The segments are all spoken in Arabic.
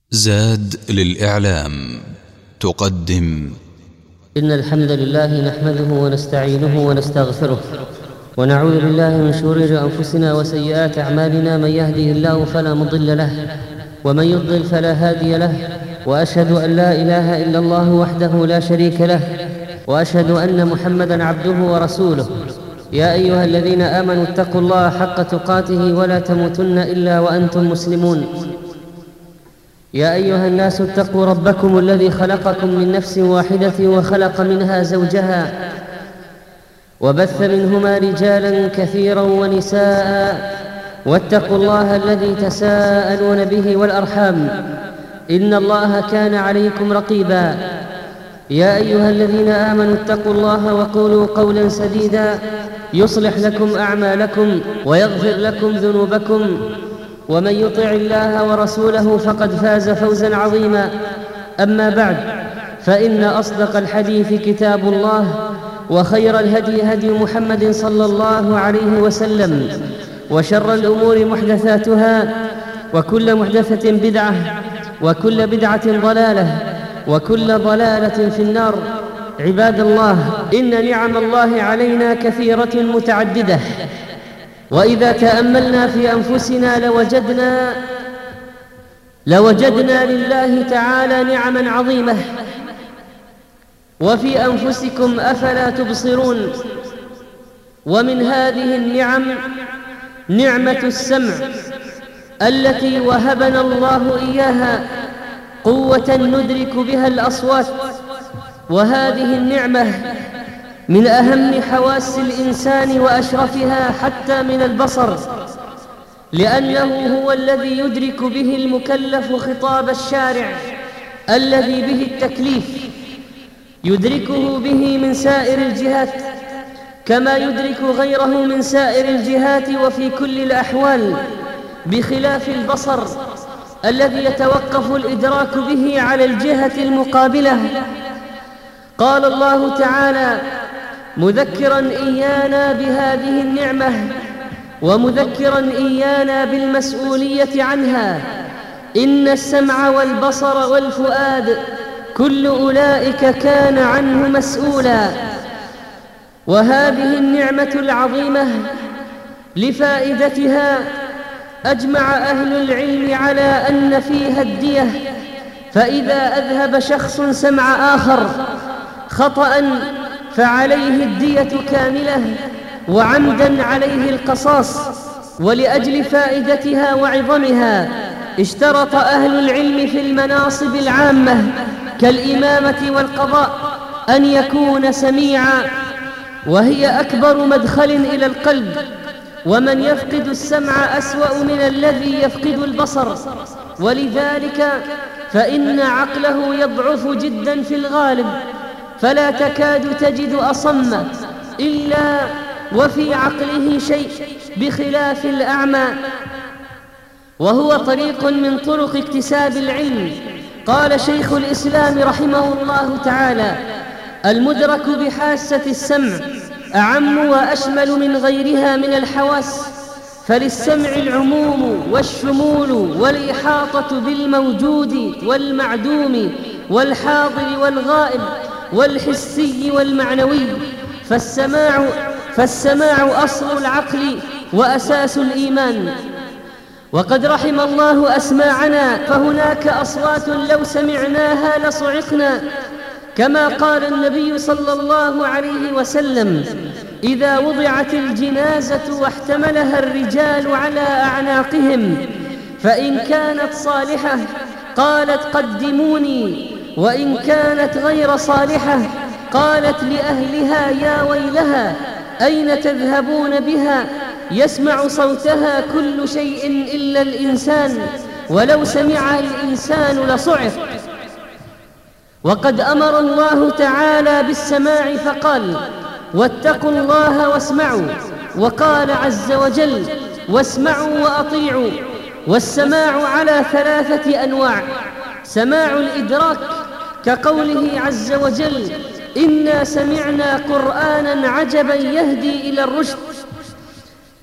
زاد للإعلام تقدم. إن الحمد لله نحمده ونستعينه ونستغفره ونعوذ بالله من شرور أنفسنا وسيئات أعمالنا. من يهده الله فلا مضل له ومن يضلل فلا هادي له، وأشهد أن لا إله إلا الله وحده لا شريك له، وأشهد أن محمدًا عبده ورسوله. يا أيها الذين آمنوا اتقوا الله حق تقاته ولا تموتن إلا وأنتم مسلمون. يا أيها الناس اتقوا ربكم الذي خلقكم من نفس واحدة وخلق منها زوجها وبث منهما رجالا كثيرا ونساء، واتقوا الله الذي تساءلون به والأرحام، إن الله كان عليكم رقيبا. يا أيها الذين آمنوا اتقوا الله وقولوا قولا سديدا يصلح لكم أعمالكم ويغفر لكم ذنوبكم، ومن يطع الله ورسوله فقد فاز فوزا عظيما. أما بعد، فإن أصدق الحديث كتاب الله، وخير الهدي هدي محمد صلى الله عليه وسلم، وشر الأمور محدثاتها، وكل محدثة بدعة، وكل بدعة ضلالة، وكل ضلالة في النار. عباد الله، إن نعم الله علينا كثيرة متعددة، وإذا تأملنا في أنفسنا لوجدنا لله تعالى نعما عظيمة. وفي أنفسكم أفلا تبصرون؟ ومن هذه النعم نعمة السمع التي وهبنا الله إياها، قوة ندرك بها الأصوات. وهذه النعمة من أهم حواس الإنسان وأشرفها حتى من البصر، لأنه هو الذي يدرك به المكلف خطاب الشارع الذي به التكليف، يدركه به من سائر الجهات كما يدرك غيره من سائر الجهات وفي كل الأحوال، بخلاف البصر الذي يتوقف الإدراك به على الجهة المقابلة. قال الله تعالى مذكرا إيانا بهذه النعمة، ومذكرا إيانا بالمسؤولية عنها: إن السمع والبصر والفؤاد كل أولئك كان عنه مسؤولا. وهذه النعمة العظيمة لفائدتها أجمع أهل العلم على أن فيها الدية، فإذا أذهب شخص سمع آخر خطأ فعليه الدية كاملة، وعمدا عليه القصاص. ولأجل فائدتها وعظمها اشترط أهل العلم في المناصب العامة كالإمامة والقضاء أن يكون سميعا، وهي أكبر مدخل إلى القلب، ومن يفقد السمع أسوأ من الذي يفقد البصر. ولذلك فإن عقله يضعف جدا في الغالب، فلا تكاد تجد أصم إلا وفي عقله شيء، بخلاف الأعمى، وهو طريق من طرق اكتساب العلم. قال شيخ الإسلام رحمه الله تعالى: المدرك بحاسة السمع أعم وأشمل من غيرها من الحواس، فللسمع العموم والشمول والإحاطة بالموجود والمعدوم والحاضر والغائب والحسي والمعنوي، فالسماع أصل العقل وأساس الإيمان. وقد رحم الله أسماعنا، فهناك أصوات لو سمعناها لصعقنا، كما قال النبي صلى الله عليه وسلم: إذا وضعت الجنازة واحتملها الرجال على أعناقهم، فإن كانت صالحة قالت قدموني، وإن كانت غير صالحة قالت لأهلها يا ويلها أين تذهبون بها؟ يسمع صوتها كل شيء إلا الإنسان، ولو سمع الإنسان لصعق. وقد أمر الله تعالى بالسماع فقال: واتقوا الله واسمعوا. وقال عز وجل: واسمعوا وأطيعوا. والسماع على 3 أنواع: سماع الإدراك كقوله عز وجل: إنا سمعنا قرآنا عجبا يهدي إلى الرشد.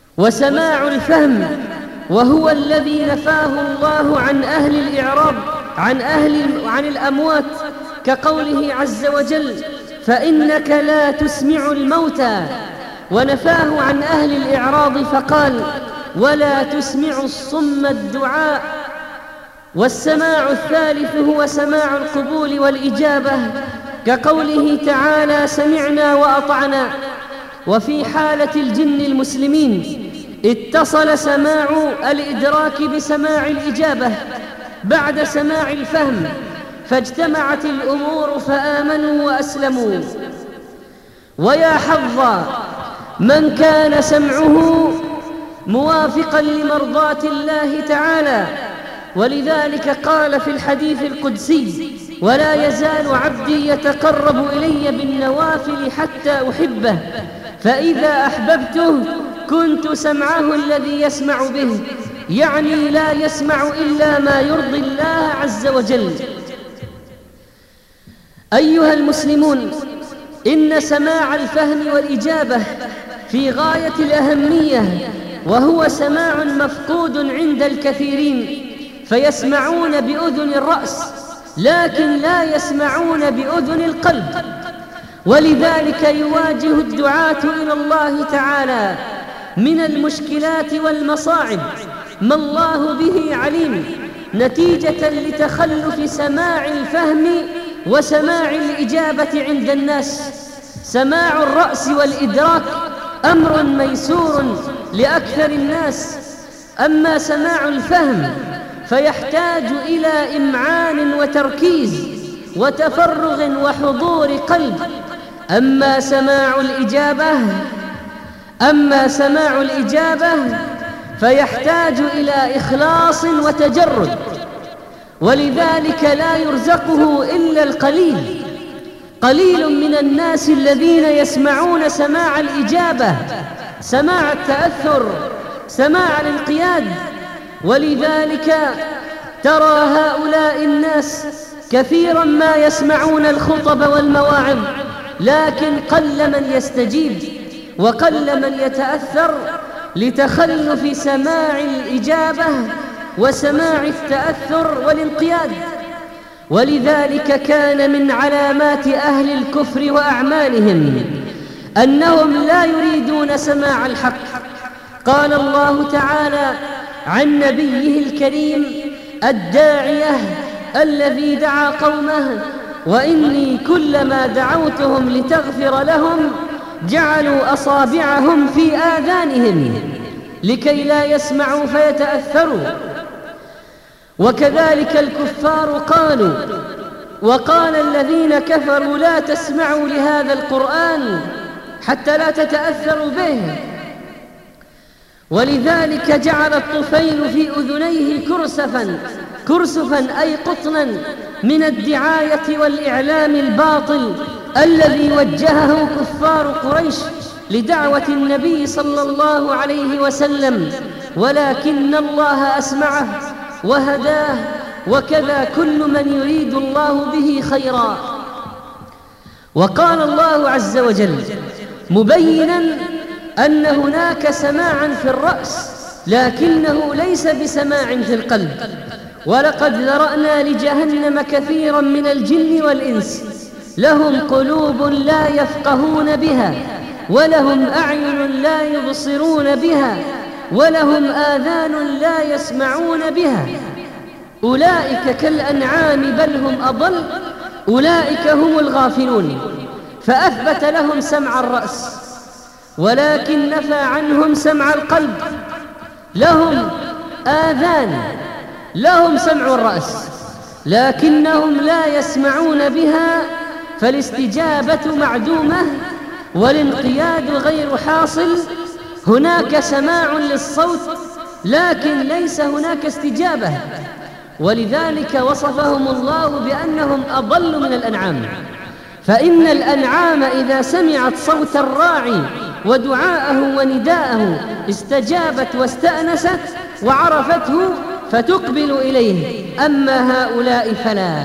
وسماع الفهم، وهو الذي نفاه الله عن أهل الإعراب عن الأموات كقوله عز وجل: فإنك لا تسمع الموتى، ونفاه عن أهل الإعراض فقال: ولا تسمع الصم الدعاء. والسماع الثالث هو سماع القبول والإجابة كقوله تعالى: سمعنا وأطعنا. وفي حالة الجن المسلمين اتصل سماع الإدراك بسماع الإجابة بعد سماع الفهم، فاجتمعت الأمور فآمنوا وأسلموا. ويا حظ من كان سمعه موافقا لمرضاة الله تعالى، ولذلك قال في الحديث القدسي: ولا يزال عبدي يتقرب إلي بالنوافل حتى أحبه، فإذا أحببته كنت سمعه الذي يسمع به، يعني لا يسمع إلا ما يرضي الله عز وجل. أيها المسلمون، إن سماع الفهم والإجابة في غاية الأهمية، وهو سماع مفقود عند الكثيرين، فيسمعون بأذن الرأس لكن لا يسمعون بأذن القلب. ولذلك يواجه الدعاة إلى الله تعالى من المشكلات والمصاعب ما الله به عليم، نتيجة لتخلف سماع الفهم وسماع الإجابة عند الناس. سماع الرأس والإدراك أمر ميسور لأكثر الناس، أما سماع الفهم فيحتاج إلى إمعان وتركيز وتفرغ وحضور قلب. أما سماع الإجابة فيحتاج إلى إخلاص وتجرد، ولذلك لا يرزقه إلا القليل. قليل من الناس الذين يسمعون سماع الإجابة، سماع التأثر، سماع الانقياد. ولذلك ترى هؤلاء الناس كثيرا ما يسمعون الخطب والمواعظ، لكن قل من يستجيب وقل من يتأثر لتخلف سماع الإجابة وسماع التأثر والانقياد. ولذلك كان من علامات أهل الكفر وأعمالهم أنهم لا يريدون سماع الحق. قال الله تعالى عن نبيه الكريم الداعية الذي دعا قومه: وإني كلما دعوتهم لتغفر لهم جعلوا أصابعهم في آذانهم لكي لا يسمعوا فيتأثروا. وكذلك الكفار قالوا: وقال الذين كفروا لا تسمعوا لهذا القرآن حتى لا تتأثروا به. ولذلك جعل الطفيل في أذنيه كرسفا أي قطنا من الدعاية والإعلام الباطل الذي وجهه كفار قريش لدعوة النبي صلى الله عليه وسلم، ولكن الله أسمعه وهداه، وكذا كل من يريد الله به خيرا. وقال الله عز وجل مبينا أن هناك سماعا في الرأس لكنه ليس بسماع في القلب: ولقد ذرأنا لجهنم كثيرا من الجن والإنس لهم قلوب لا يفقهون بها، ولهم أعين لا يبصرون بها، ولهم آذان لا يسمعون بها، أولئك كالأنعام بل هم أضل، أولئك هم الغافلون. فأثبت لهم سمع الرأس ولكن نفى عنهم سمع القلب. لهم آذان، لهم سمع الرأس لكنهم لا يسمعون بها، فالاستجابة معدومة والانقياد غير حاصل. هناك سماع للصوت لكن ليس هناك استجابة، ولذلك وصفهم الله بأنهم أضل من الأنعام. فإن الأنعام إذا سمعت صوت الراعي ودعاءه ونداءه استجابت واستأنست وعرفته فتقبل إليه، أما هؤلاء فلا.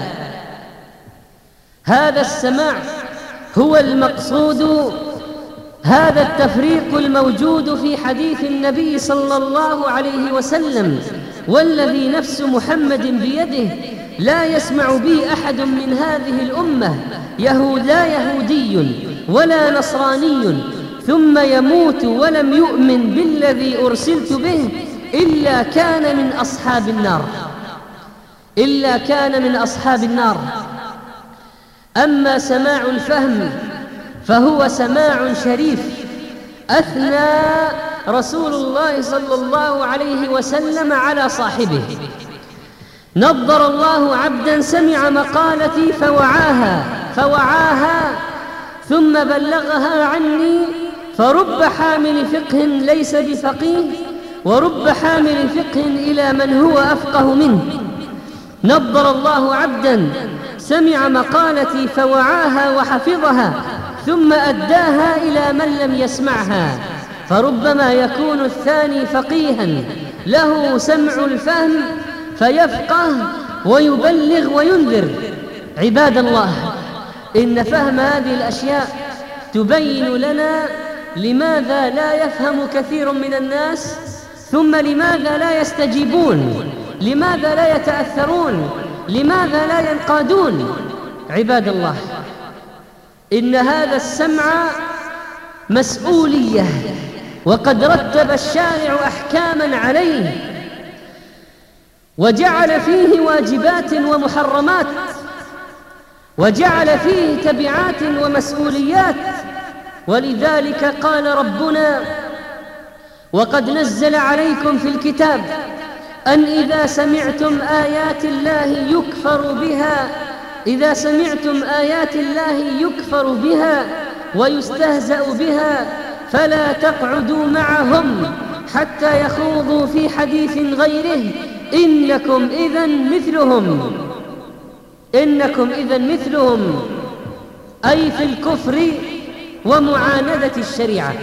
هذا السماع هو المقصود، هذا التفريق الموجود في حديث النبي صلى الله عليه وسلم: والذي نفس محمد بيده لا يسمع بي أحد من هذه الأمة لا يهودي ولا نصراني ثم يموت ولم يؤمن بالذي أرسلت به إلا كان من أصحاب النار، إلا كان من أصحاب النار. أما سماع الفهم فهو سماع شريف أثنى رسول الله صلى الله عليه وسلم على صاحبه: نضر الله عبدا سمع مقالتي فوعاها ثم بلغها عني، فرب حامل فقه ليس بفقيه ورب حامل فقه إلى من هو أفقه منه. نضر الله عبدا سمع مقالتي فوعاها وحفظها ثم أداها إلى من لم يسمعها، فربما يكون الثاني فقيها له سمع الفهم فيفقه ويبلغ وينذر. عباد الله، إن فهم هذه الأشياء تبين لنا لماذا لا يفهم كثير من الناس، ثم لماذا لا يستجيبون، لماذا لا يتأثرون، لماذا لا ينقادون. عباد الله، إن هذا السمع مسؤولية، وقد رتب الشارع أحكاما عليه وجعل فيه واجبات ومحرمات، وجعل فيه تبعات ومسؤوليات. ولذلك قال ربنا: وقد نزل عليكم في الكتاب أن إذا سمعتم آيات الله يكفر بها ويستهزأ بها فلا تقعدوا معهم حتى يخوضوا في حديث غيره إنكم إذا مثلهم، أي في الكفر ومعاندة الشريعة.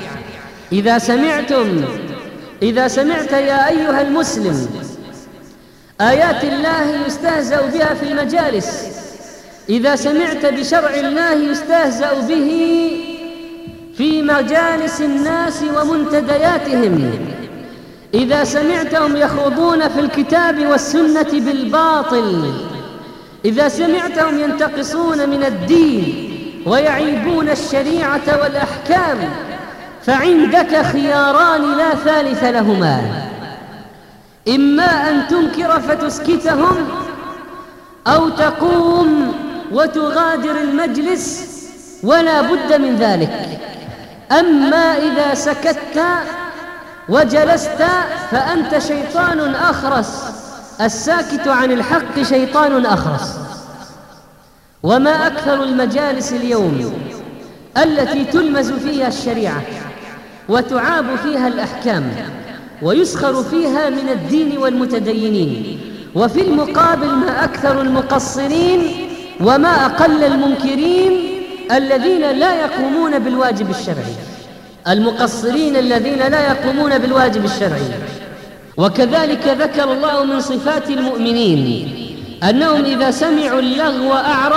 إذا سمعت يا أيها المسلم آيات الله يستهزأ بها في المجالس، إذا سمعت بشرع الله يستهزأ به في مجالس الناس ومنتدياتهم، إذا سمعتهم يخوضون في الكتاب والسنة بالباطل، إذا سمعتهم ينتقصون من الدين ويعيبون الشريعة والأحكام، فعندك خياران لا ثالث لهما: إما أن تنكر فتسكتهم، أو تقوم وتغادر المجلس ولا بد من ذلك. أما إذا سكت وجلست فأنت شيطان أخرس، الساكت عن الحق شيطان أخرس. وما أكثر المجالس اليوم التي تلمز فيها الشريعة وتعاب فيها الأحكام ويسخر فيها من الدين والمتدينين، وفي المقابل ما أكثر المقصرين وما أقل المنكرين الذين لا يقومون بالواجب الشرعي، المقصرين الذين لا يقومون بالواجب الشرعي. وكذلك ذكر الله من صفات المؤمنين أنهم إذا سمعوا اللغو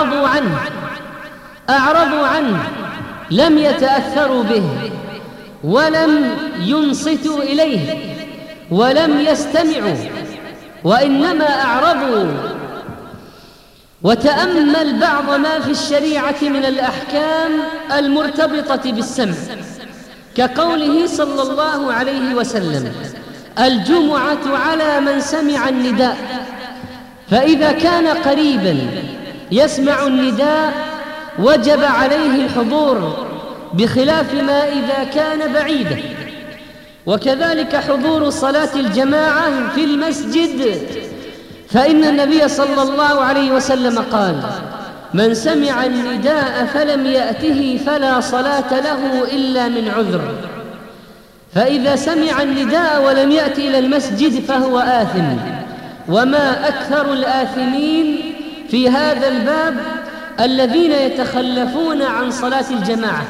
أعرضوا عنه، لم يتأثروا به ولم ينصتوا إليه ولم يستمعوا، وإنما أعرضوا. وتأمل بعض ما في الشريعة من الأحكام المرتبطة بالسمع، كقوله صلى الله عليه وسلم: الجمعة على من سمع النداء، فإذا كان قريبا يسمع النداء وجب عليه الحضور، بخلاف ما إذا كان بعيدا. وكذلك حضور صلاة الجماعة في المسجد، فإن النبي صلى الله عليه وسلم قال: من سمع النداء فلم يأته فلا صلاة له إلا من عذر. فإذا سمع النداء ولم يأتي إلى المسجد فهو آثم. وما أكثر الآثمين في هذا الباب الذين يتخلفون عن صلاة الجماعة.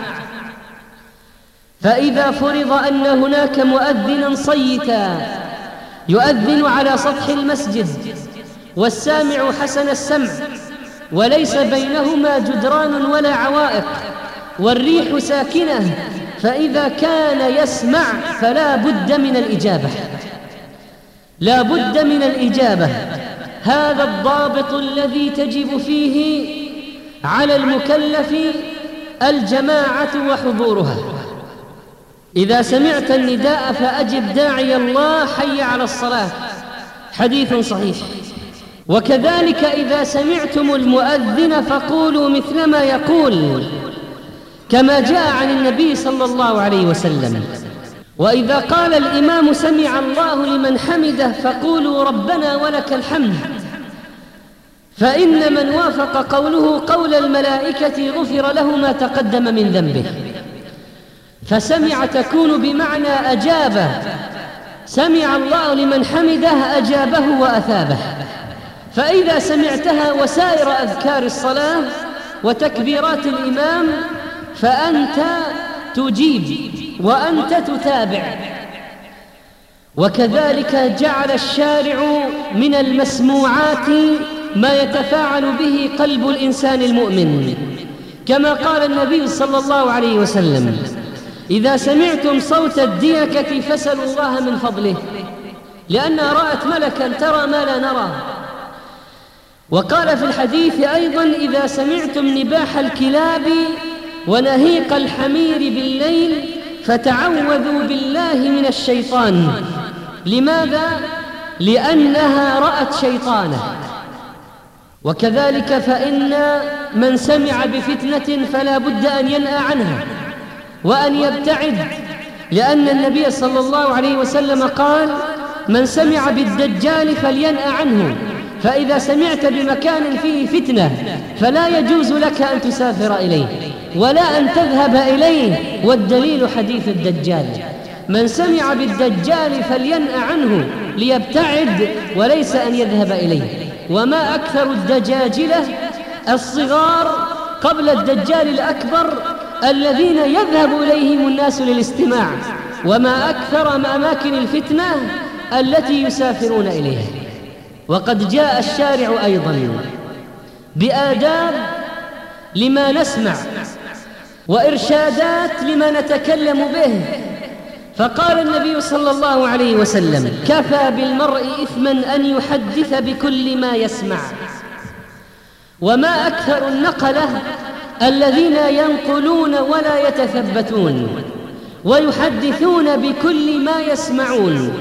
فإذا فرض أن هناك مؤذنا صيتا يؤذن على سطح المسجد والسامع حسن السمع وليس بينهما جدران ولا عوائق والريح ساكنة، فإذا كان يسمع فلا بد من الإجابة، لا بد من الإجابة. هذا الضابط الذي تجب فيه على المكلف الجماعة وحضورها. إذا سمعت النداء فأجب داعي الله حي على الصلاة، حديث صحيح. وكذلك إذا سمعتم المؤذن فقولوا مثل ما يقول، كما جاء عن النبي صلى الله عليه وسلم. وإذا قال الإمام سمع الله لمن حمده فقولوا ربنا ولك الحمد، فإن من وافق قوله قول الملائكة غفر له ما تقدم من ذنبه. فسمع تكون بمعنى أجاب، سمع الله لمن حمده أجابه وأثابه. فإذا سمعتها وسائر أذكار الصلاة وتكبيرات الإمام فأنت تجيب وأنت تتابع. وكذلك جعل الشارع من المسموعات ما يتفاعل به قلب الإنسان المؤمن، كما قال النبي صلى الله عليه وسلم: إذا سمعتم صوت الديكة فاسألوا الله من فضله، لأنها رأت ملكا ترى ما لا نرى. وقال في الحديث أيضا: إذا سمعتم نباح الكلاب ونهيق الحمير بالليل فتعوذوا بالله من الشيطان. لماذا؟ لأنها رأت شيطانا. وكذلك فإن من سمع بفتنة فلا بد أن ينأى عنها وأن يبتعد، لأن النبي صلى الله عليه وسلم قال: من سمع بالدجال فلينأى عنه، فإذا سمعت بمكان فيه فتنة فلا يجوز لك أن تسافر إليه ولا أن تذهب إليه، والدليل حديث الدجال. من سمع بالدجال فلينأى عنه ليبتعد وليس أن يذهب إليه. وما أكثر الدجاجلة الصغار قبل الدجال الأكبر الذين يذهب إليهم الناس للاستماع، وما أكثر أماكن الفتنة التي يسافرون إليها. وقد جاء الشارع أيضا بآداب لما نسمع وإرشادات لما نتكلم به. فقال النبي صلى الله عليه وسلم: كفى بالمرء إثما أن يحدث بكل ما يسمع. وما أكثر النقلة الذين ينقلون ولا يتثبتون ويحدثون بكل ما يسمعون،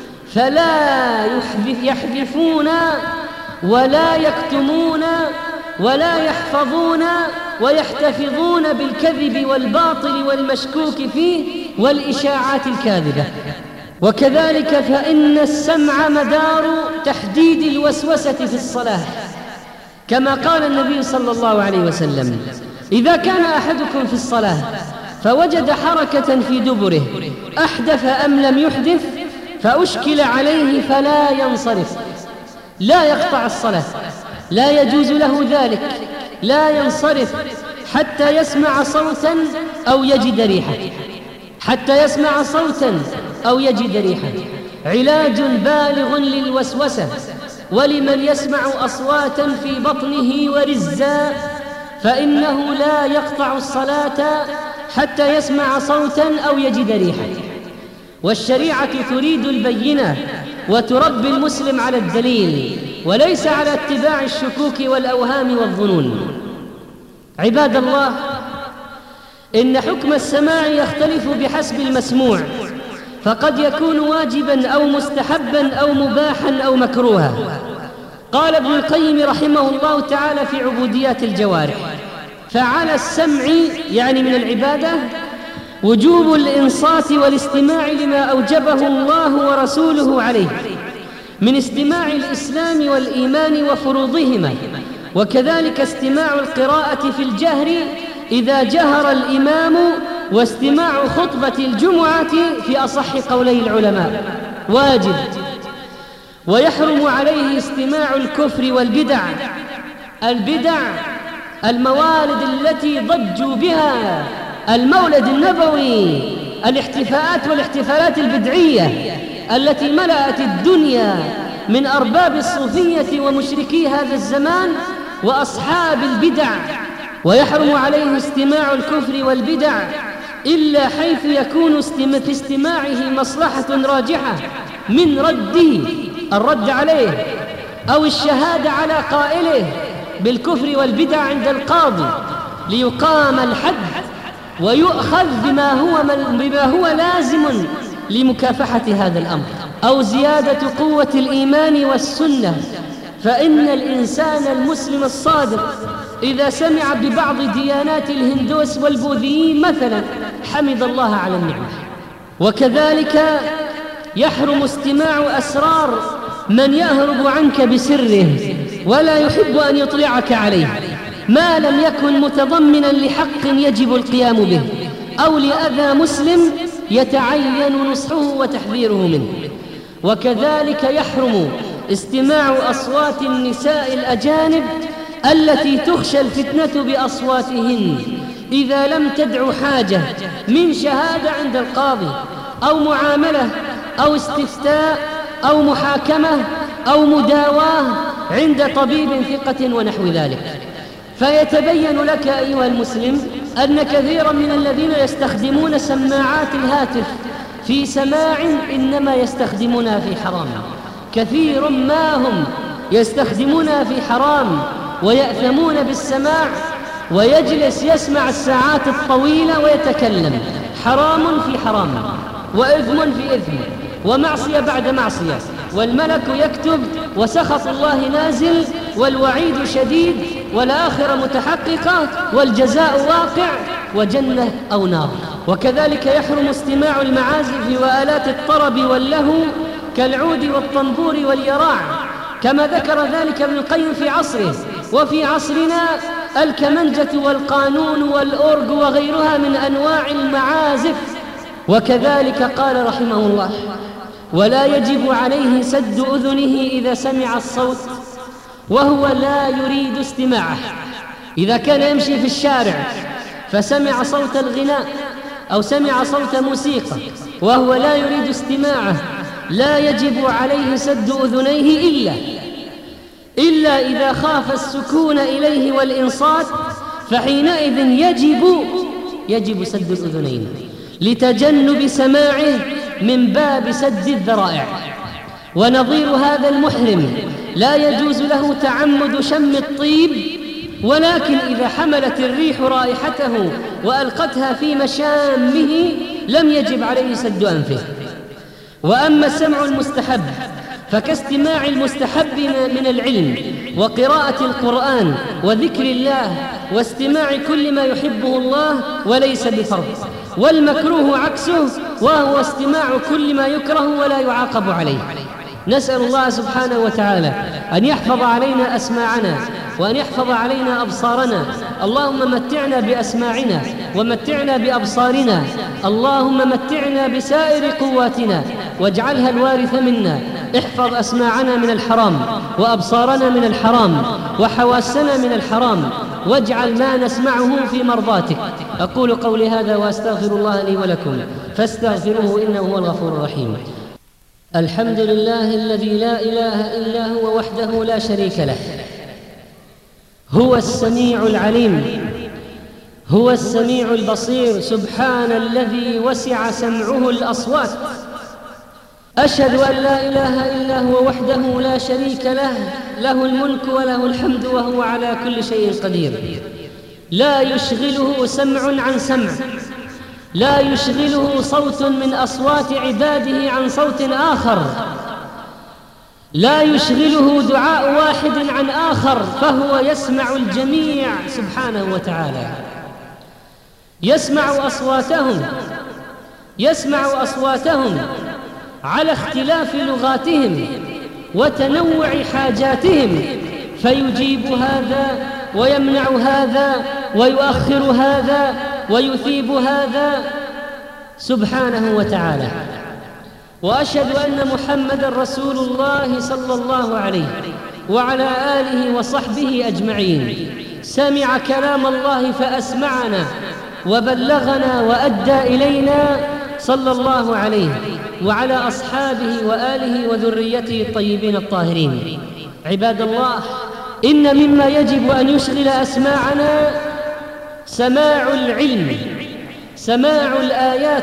فلا يحذفون ولا يكتمون ولا يحفظون ويحتفظون بالكذب والباطل والمشكوك فيه والإشاعات الكاذبة. وكذلك فإن السمع مدار تحديد الوسوسة في الصلاة، كما قال النبي صلى الله عليه وسلم: إذا كان أحدكم في الصلاة فوجد حركة في دبره أحدث أم لم يحدث فأشكل عليه فلا ينصرف، لا يقطع الصلاة، لا يجوز له ذلك، لا ينصرف حتى يسمع صوتا أو يجد ريحا، حتى يسمع صوتا أو يجد ريحا. علاج بالغ للوسوسة. ولمن يسمع أصواتا في بطنه ورزا فإنه لا يقطع الصلاة حتى يسمع صوتا أو يجد ريحا. والشريعة تريد البينة وتربي المسلم على الدليل وليس على اتباع الشكوك والأوهام والظنون. عباد الله، إن حكم السماع يختلف بحسب المسموع، فقد يكون واجبا أو مستحبا أو مباحا أو مكروها. قال ابن القيم رحمه الله تعالى في عبوديات الجوارح: فعلى السمع يعني من العبادة وجوب الإنصات والاستماع لما أوجبه الله ورسوله عليه من استماع الإسلام والإيمان وفروضهما، وكذلك استماع القراءة في الجهر إذا جهر الإمام، واستماع خطبة الجمعة في أصح قولي العلماء واجب. ويحرم عليه استماع الكفر والبدع. البدع الموالد التي ضجوا بها، المولد النبوي، الاحتفاءات والاحتفالات البدعية التي ملأت الدنيا من أرباب الصوفية ومشركي هذا الزمان وأصحاب البدع. ويحرم عليه استماع الكفر والبدع إلا حيث يكون في استماعه مصلحة راجحة من رده، الرد عليه، أو الشهادة على قائله بالكفر والبدع عند القاضي ليقام الحد ويؤخذ بما هو لازم لمكافحة هذا الأمر، أو زيادة قوة الإيمان والسنة. فإن الإنسان المسلم الصادق إذا سمع ببعض ديانات الهندوس والبوذيين مثلا حمد الله على النعمة. وكذلك يحرم استماع أسرار من يهرب عنك بسره ولا يحب أن يطلعك عليه ما لم يكن متضمنا لحق يجب القيام به أو لأذى مسلم يتعين نصحه وتحذيره منه. وكذلك يحرم استماع أصوات النساء الأجانب التي تخشى الفتنة بأصواتهن إذا لم تدع حاجة من شهادة عند القاضي أو معاملة أو استفتاء أو محاكمة أو مداواة عند طبيب ثقة ونحو ذلك. فيتبين لك أيها المسلم أن كثيرا من الذين يستخدمون سماعات الهاتف في سماع إنما يستخدمونها في حرام. كثير ما هم يستخدمونها في حرام ويأثمون بالسماع، ويجلس يسمع الساعات الطويلة ويتكلم. حرام في حرام وإثم في إثم ومعصية بعد معصية، والملك يكتب وسخط الله نازل والوعيد شديد والآخرة متحققة والجزاء واقع وجنة أو نار. وكذلك يحرم استماع المعازف وآلات الطرب واللهو كالعود والطنبور واليراع، كما ذكر ذلك ابن القيم في عصره. وفي عصرنا الكمنجة والقانون والأورج وغيرها من أنواع المعازف. وكذلك قال رحمه الله: ولا يجب عليه سد أذنه إذا سمع الصوت وهو لا يريد استماعه. إذا كان يمشي في الشارع فسمع صوت الغناء أو سمع صوت موسيقى وهو لا يريد استماعه لا يجب عليه سد أذنيه إلا إذا خاف السكون إليه والإنصات، فحينئذ يجب سد الأذنين لتجنب سماعه من باب سد الذرائع. ونظير هذا المحرم لا يجوز له تعمد شم الطيب، ولكن إذا حملت الريح رائحته وألقتها في مشامه لم يجب عليه سد أنفه. وأما السمع المستحب فكاستماع المستحب من العلم وقراءة القرآن وذكر الله واستماع كل ما يحبه الله وليس بفرض. والمكروه عكسه وهو استماع كل ما يكره ولا يعاقب عليه. نسأل الله سبحانه وتعالى أن يحفظ علينا أسماعنا وأن يحفظ علينا أبصارنا. اللهم متعنا بأسماعنا ومتعنا بأبصارنا، اللهم متعنا بسائر قواتنا واجعلها الوارث منا. احفظ أسماعنا من الحرام وأبصارنا من الحرام وحواسنا من الحرام، واجعل ما نسمعه في مرضاتك. أقول قولي هذا وأستغفر الله لي ولكم فاستغفروه إنه هو الغفور الرحيم. الحمد لله الذي لا إله إلا هو وحده لا شريك له، هو السميع العليم، هو السميع البصير، سبحان الذي وسع سمعه الأصوات. أشهد أن لا إله إلا هو وحده لا شريك له، له الملك وله الحمد وهو على كل شيء قدير. لا يشغله سمع عن سمع، لا يشغله صوت من أصوات عباده عن صوت آخر، لا يشغله دعاء واحد عن آخر، فهو يسمع الجميع سبحانه وتعالى. يسمع أصواتهم على اختلاف لغاتهم وتنوع حاجاتهم، فيجيب هذا ويمنع هذا ويؤخر هذا ويثيب هذا سبحانه وتعالى. وأشهد أن محمدًا رسول الله صلى الله عليه وعلى آله وصحبه أجمعين. سمع كلام الله فأسمعنا وبلغنا وأدى إلينا صلى الله عليه وعلى أصحابه وآله وذريته الطيبين الطاهرين. عباد الله، إن مما يجب أن يشغل أسماعنا سماع العلم، سماع الآيات،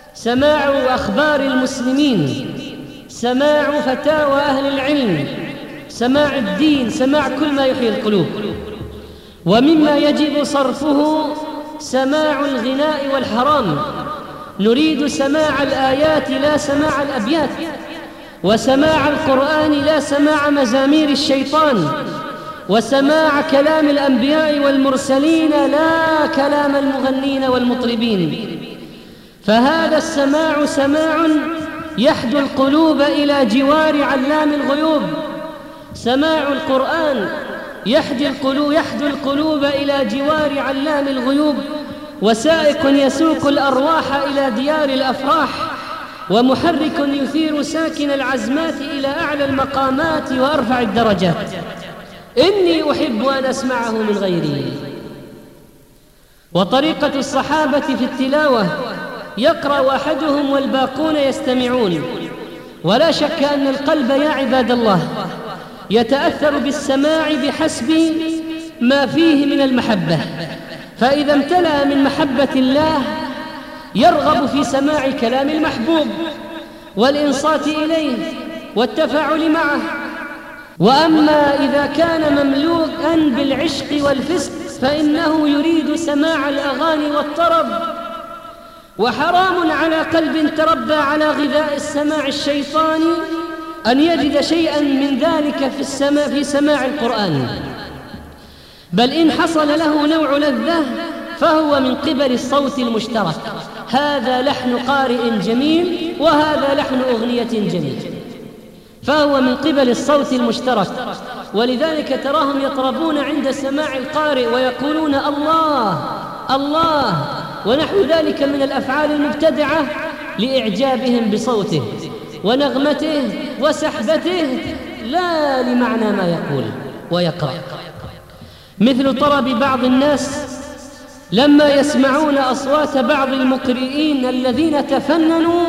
سماع أخبار المسلمين، سماع فتاوى أهل العلم، سماع الدين، سماع كل ما يحيي القلوب. ومما يجب صرفه سماع الغناء والحرام. نريد سماع الآيات لا سماع الأبيات، وسماع القرآن لا سماع مزامير الشيطان، وسماع كلام الأنبياء والمرسلين لا كلام المغنين والمطربين. فهذا السماع سماع يحدو القلوب إلى جوار علام الغيوب. سماع القرآن يحدو القلوب إلى جوار علام الغيوب، وسائق يسوق الأرواح إلى ديار الأفراح، ومحرك يثير ساكن العزمات إلى أعلى المقامات وأرفع الدرجات. إني أحب أن أسمعه من غيري. وطريقة الصحابة في التلاوة: يقرأ أحدهم والباقون يستمعون. ولا شك أن القلب يا عباد الله يتأثر بالسماع بحسب ما فيه من المحبة، فإذا امتلأ من محبة الله يرغب في سماع كلام المحبوب والإنصات إليه والتفاعل معه. وأما إذا كان مملوءا بالعشق والفسق فإنه يريد سماع الأغاني والطرب. وحرام على قلب تربى على غذاء السماع الشيطاني أن يجد شيئا من ذلك في سماع القرآن، بل إن حصل له نوع لذة فهو من قبل الصوت المشترك. هذا لحن قارئ جميل وهذا لحن أغنية جميل، فهو من قبل الصوت المشترك. ولذلك تراهم يطربون عند سماع القارئ ويقولون الله الله ونحو ذلك من الأفعال المبتدعة لإعجابهم بصوته ونغمته وسحبته، لا لمعنى ما يقول ويقرأ. مثل طرب بعض الناس لما يسمعون أصوات بعض المقرئين الذين تفننوا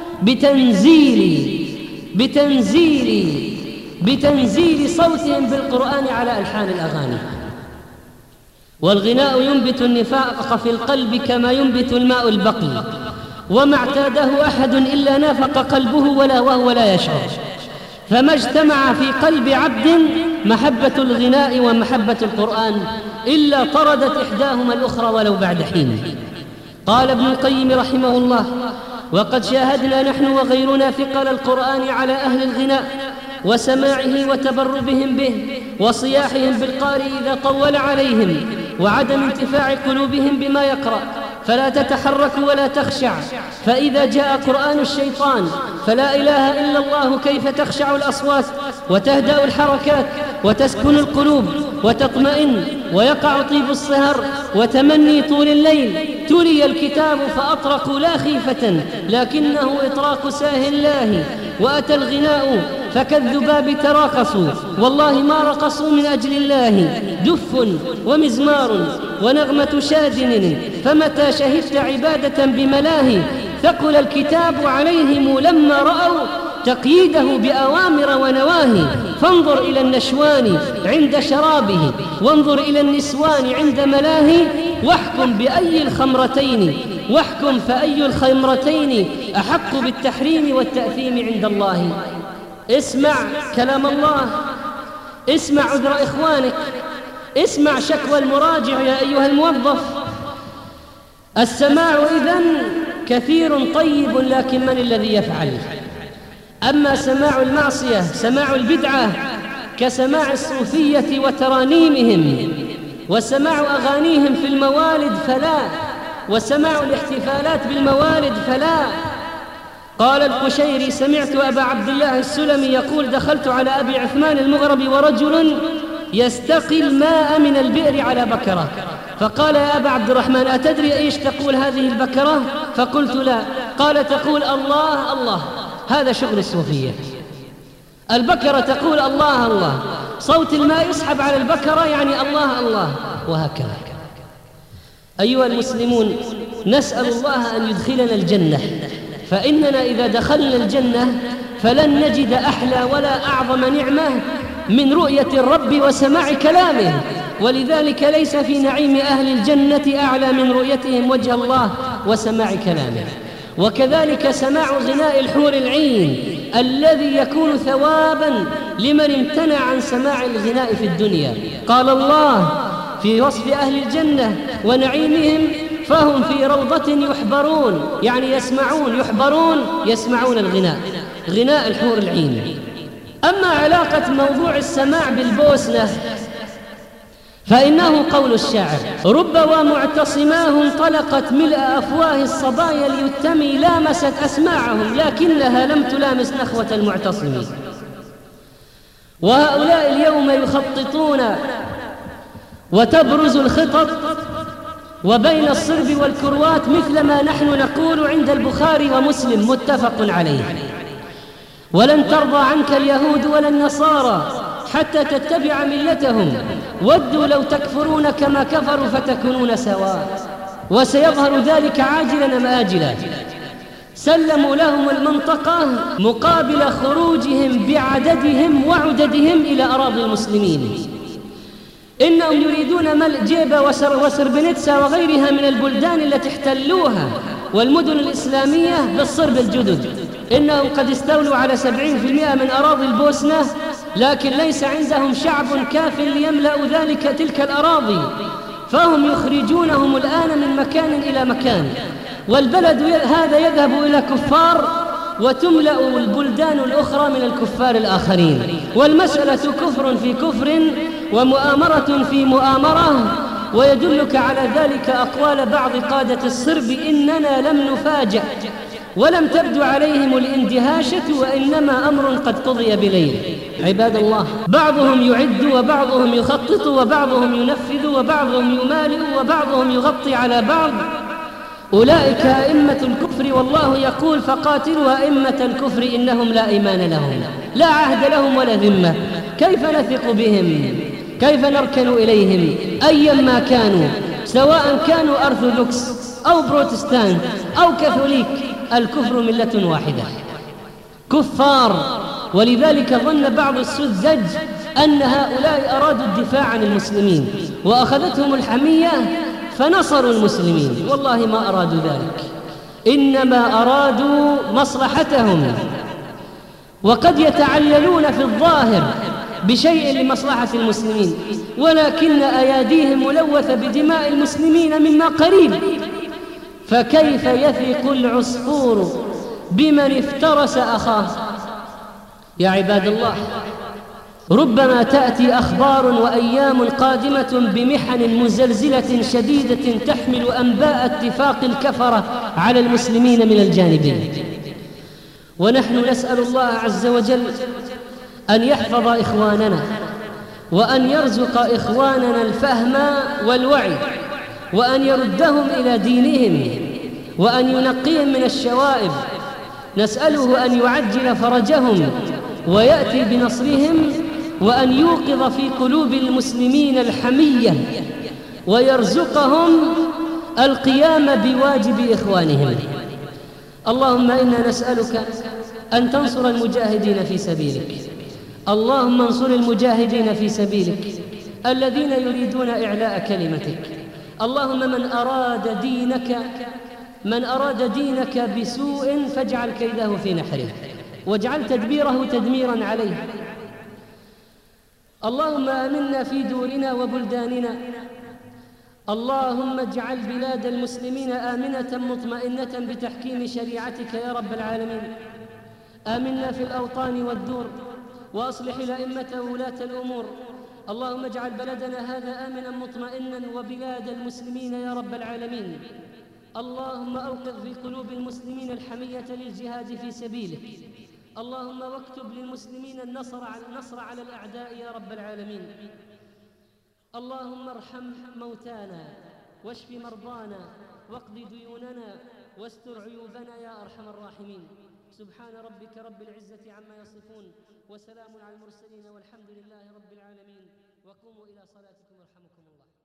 بتنزيل صوتهم بالقرآن على ألحان الأغاني. والغناء ينبت النفاق في القلب كما ينبت الماء البقي، وما اعتاده أحد إلا نافق قلبه وهو لا يشعر. فما اجتمع في قلب عبد محبة الغناء ومحبة القرآن إلا طردت إحداهما الأخرى ولو بعد حين. قال ابن القيم رحمه الله: وقد شاهدنا نحن وغيرنا ثقل القرآن على أهل الغناء وسماعه وتبربهم به وصياحهم بالقارئ إذا طول عليهم، وعدم انتفاع قلوبهم بما يقرأ، فلا تتحرك ولا تخشع. فإذا جاء قرآن الشيطان فلا إله إلا الله كيف تخشع الأصوات وتهدأ الحركات وتسكن القلوب وتطمئن ويقع طيب السهر وتمني طول الليل. تلي الكتاب فأطرقوا لا خيفة لكنه إطراق ساه الله، وأتى الغناء فكالذباب تراقصوا والله ما رقصوا من أجل الله. دف ومزمار ونغمة شادن، فمتى شهدت عبادة بملاهي ثقل الكتاب عليهم لما رأوا تقييده بأوامر ونواهي. فانظر إلى النشوان عند شرابه وانظر إلى النسوان عند ملاهي، واحكم فأي الخمرتين أحق بالتحريم والتأثيم عند الله. اسمع كلام الله، اسمع عذر إخوانك، اسمع شكوى المراجع يا أيها الموظف. السماع إذن كثير طيب، لكن من الذي يفعل؟ أما سماع المعصية، سماع البدعة كسماع الصوفية وترانيمهم وسماع أغانيهم في الموالد فلا، وسماع الاحتفالات بالموالد فلا. قال القشيري: سمعت أبا عبد الله السلمي يقول: دخلت على أبي عثمان المغربي ورجل يستقي الماء من البئر على بكرة، فقال: يا أبا عبد الرحمن أتدري إيش تقول هذه البكرة؟ فقلت: لا. قال: تقول الله الله. هذا شغل الصوفية. البكرة تقول الله الله، صوت الماء يسحب على البكرة يعني الله الله، وهكذا. أيها المسلمون، نسأل الله أن يدخلنا الجنة، فإننا إذا دخلنا الجنة فلن نجد أحلى ولا أعظم نعمة من رؤية الرب وسماع كلامه، ولذلك ليس في نعيم أهل الجنة أعلى من رؤيتهم وجه الله وسماع كلامه. وكذلك سماع غناء الحور العين الذي يكون ثوابا لمن امتنع عن سماع الغناء في الدنيا. قال الله في وصف أهل الجنة ونعيمهم: فهم في روضة يحبرون، يعني يسمعون الغناء، غناء الحور العين. أما علاقة موضوع السماع بالبوسنة فإنه قول الشاعر: رب ومعتصماه انطلقت ملء أفواه الصبايا ليتمي لامست أسماعهم لكنها لم تلامس نخوة المعتصمين. وهؤلاء اليوم يخططون وتبرز الخطط وبين الصرب والكروات مثل ما نحن نقول عند البخاري ومسلم متفق عليه: ولن ترضى عنك اليهود ولا النصارى حتى تتبع ملتهم ودوا لو تكفرون كما كفروا فتكونون سواء. وسيظهر ذلك عاجلا أم آجلا. سلموا لهم المنطقة مقابل خروجهم بعددهم وعددهم إلى أراضي المسلمين. إنهم يريدون ملء جيبة وسربنتسا وغيرها من البلدان التي احتلوها والمدن الإسلامية بالصرب الجدد. إنهم قد استولوا على 70% من أراضي البوسنة، لكن ليس عندهم شعب كاف ليملأ تلك الأراضي، فهم يخرجونهم الآن من مكان إلى مكان، والبلد هذا يذهب إلى كفار وتملأ البلدان الأخرى من الكفار الآخرين. والمسألة كفر في كفر ومؤامرة في مؤامرة. ويدلك على ذلك أقوال بعض قادة الصرب: إننا لم نفاجأ ولم تبدو عليهم الاندهاشة وإنما أمر قد قضي بليل. عباد الله، بعضهم يعد وبعضهم يخطط وبعضهم ينفذ وبعضهم يمالئ وبعضهم يغطي على بعض. أولئك أئمة الكفر، والله يقول: فقاتلوا أئمة الكفر إنهم لا إيمان لهم، لا عهد لهم ولا ذمة. كيف نثق بهم؟ كيف نركن إليهم أيما كانوا، سواء كانوا أرثوذكس أو بروتستانت أو كاثوليك؟ الكفر ملة واحدة، كفار. ولذلك ظن بعض السذج أن هؤلاء أرادوا الدفاع عن المسلمين وأخذتهم الحمية فنصروا المسلمين. والله ما أرادوا ذلك، إنما أرادوا مصلحتهم، وقد يتعللون في الظاهر بشيء لمصلحة المسلمين، ولكن أياديهم ملوثة بدماء المسلمين مما قريب. فكيف يثق العصفور بمن افترس أخاه؟ يا عباد الله، ربما تأتي أخبار وأيام قادمة بمحن مزلزلة شديدة تحمل أنباء اتفاق الكفرة على المسلمين من الجانبين، ونحن نسأل الله عز وجل أن يحفظ إخواننا وأن يرزق إخواننا الفهم والوعي، وأن يردهم إلى دينهم، وأن ينقيهم من الشوائب. نسأله أن يعجل فرجهم ويأتي بنصرهم، وأن يوقظ في قلوب المسلمين الحمية، ويرزقهم القيام بواجب إخوانهم. اللهم إنا نسألك أن تنصر المجاهدين في سبيلك. اللهم انصر المجاهدين في سبيلك الذين يريدون إعلاء كلمتك. اللهم من أراد دينك بسوء فاجعل كيده في نحره، واجعل تدبيره تدميرا عليه. اللهم آمنا في دورنا وبلداننا. اللهم اجعل بلاد المسلمين آمنة مطمئنة بتحكيم شريعتك يا رب العالمين. آمنا في الأوطان والدور، وأصلح الأئمة وولاة الأمور. اللهم اجعل بلدنا هذا آمنا مطمئنا وبلاد المسلمين يا رب العالمين. اللهم أوقظ في قلوب المسلمين الحمية للجهاد في سبيلك. اللهم واكتب للمسلمين النصر على الأعداء يا رب العالمين. اللهم ارحم موتانا واشف مرضانا واقض ديوننا واستر عيوبنا يا أرحم الراحمين. سبحان ربك رب العزة عما يصفون، وسلام على المرسلين، والحمد لله رب العالمين. وقوموا إلى صلاتكم يرحمكم الله.